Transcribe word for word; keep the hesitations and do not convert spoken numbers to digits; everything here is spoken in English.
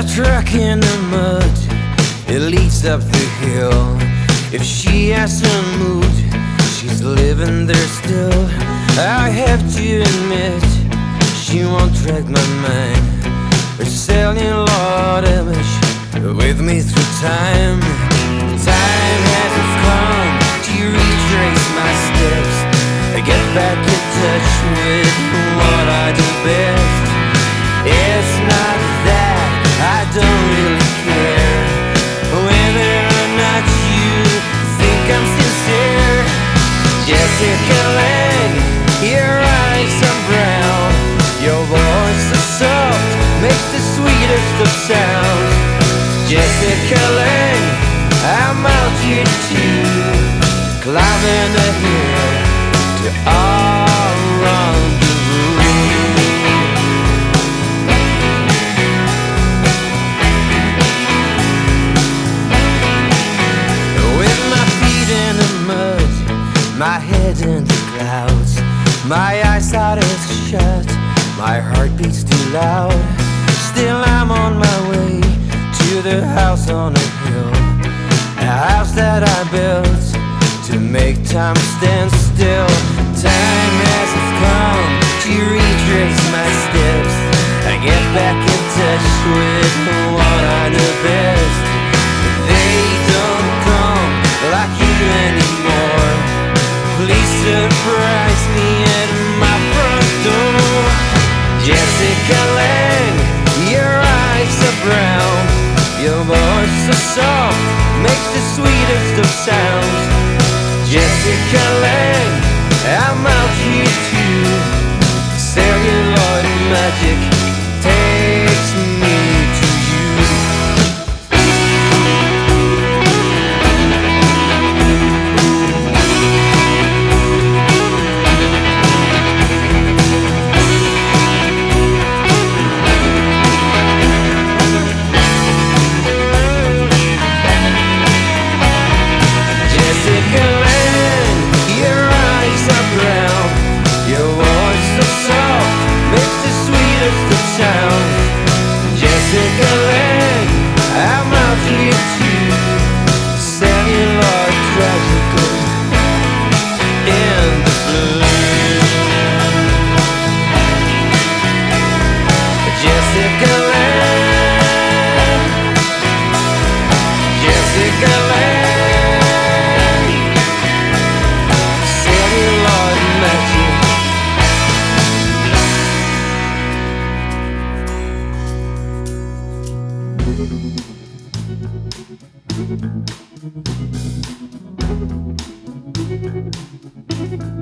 truck in the mud, it leads up the hill. If she hasn't moved, she's living there still. I have to admit, she won't drag my mind. Her celluloid image with me through time. Time hasn't come to retrace my steps, I get back in touch with what I do best. It's not that I don't really care whether or not you think I'm sincere. Jessica Lange, your eyes are brown, your voice is soft, makes the sweetest of sounds. Jessica Lange, I'm out here too, climbing the hill to our rendezvous. With my feet in the mud, my head in the clouds, my eyes are shut, my heart beats too loud. Still I'm on my way to the house on a hill, a house that I built to make time stand still. Time hasn't come to retrace my steps, I get back in touch with what I do best. But they don't come like you anymore. Please surprise me at my front door. Jessica Lange, your eyes are brown, your voice so soft, makes the sweetest of sounds. Jessica Lange, I'm out here too, celluloid magic takes me to you. Jessica Lange, your eyes are brown, your voice so soft, makes the sweetest of sounds. Jessica Lange, I'm out here too, celluloid tragically in the blue. Jessica Lange, Jessica Lange, celluloid magic. Thank you.